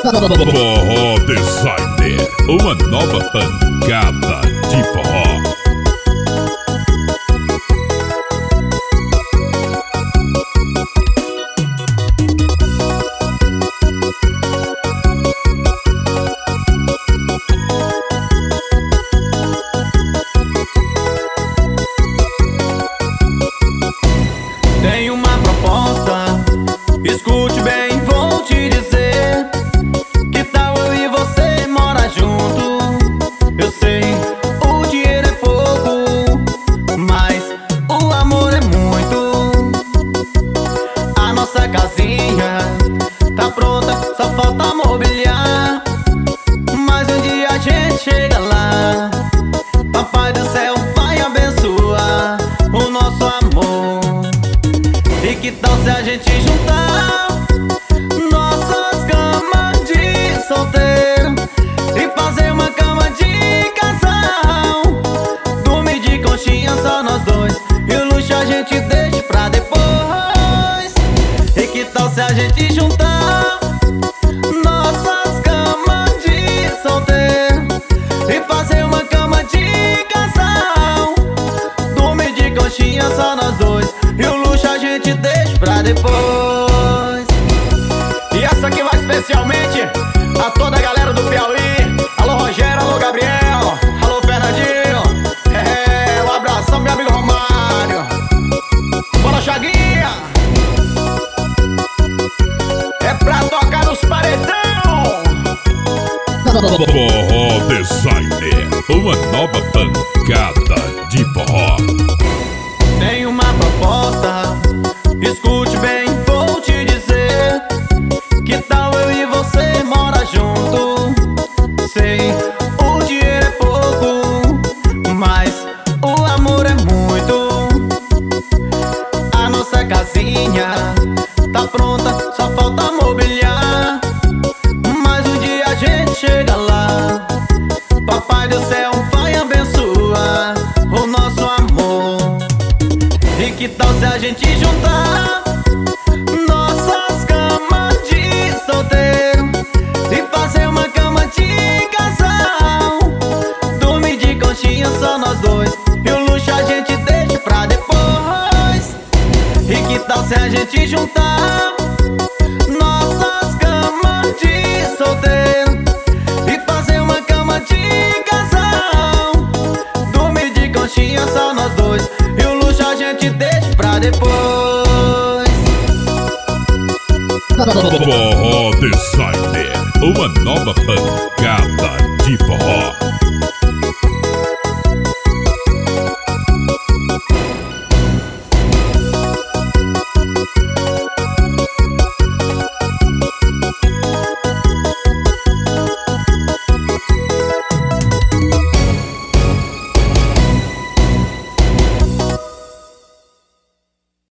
Forró Designer, uma nova pancada de forró. Tem uma proposta, escute bem, vou te dizer. Que tal eu e você morar junto? Eu sei, o dinheiro é pouco, mas o amor é muito. A nossa casinha tá pronta, só falta mobiliar. Mas um dia a gente chega lá. Papai do céu vai abençoar o nosso amor. E que tal se a gente juntar nossas camas de solteiro e fazer uma cama de casal? Dormir de conchinha só nós dois, e o luxo a gente deixa pra depois. E que tal se a gente juntar nossas camas de solteiro e fazer uma cama de casal? Dormir de conchinha só nós dois, e o luxo a gente deixa pra depois. E essa aqui vai especialmente a toda a galera do Piauí. Alô Rogério, alô Gabriel, alô Fernandinho. Um abração meu amigo Romário. Bora Chaguinha, é pra tocar nos paredão. Forró Designer, uma nova pancada de forró. Tem uma proposta, escute bem, vou te dizer. Que tal eu e você morar junto? Sei, o dinheiro é pouco, mas o amor é muito. A nossa casinha tá pronta, só falta mobiliar. Mas um dia a gente chega lá. Papai do céu vai abençoar o nosso amor. E que tal se a gente juntar nossas camas de solteiro e fazer uma cama de casal? Dormir de conchinha só nós dois, e o luxo a gente deixa pra depois. E que tal se a gente juntar nossas camas de solteiro e fazer uma cama de casal? Dormir de conchinha só nós dois, e o luxo a gente deixa pra depois. Forró Designer, uma nova pancada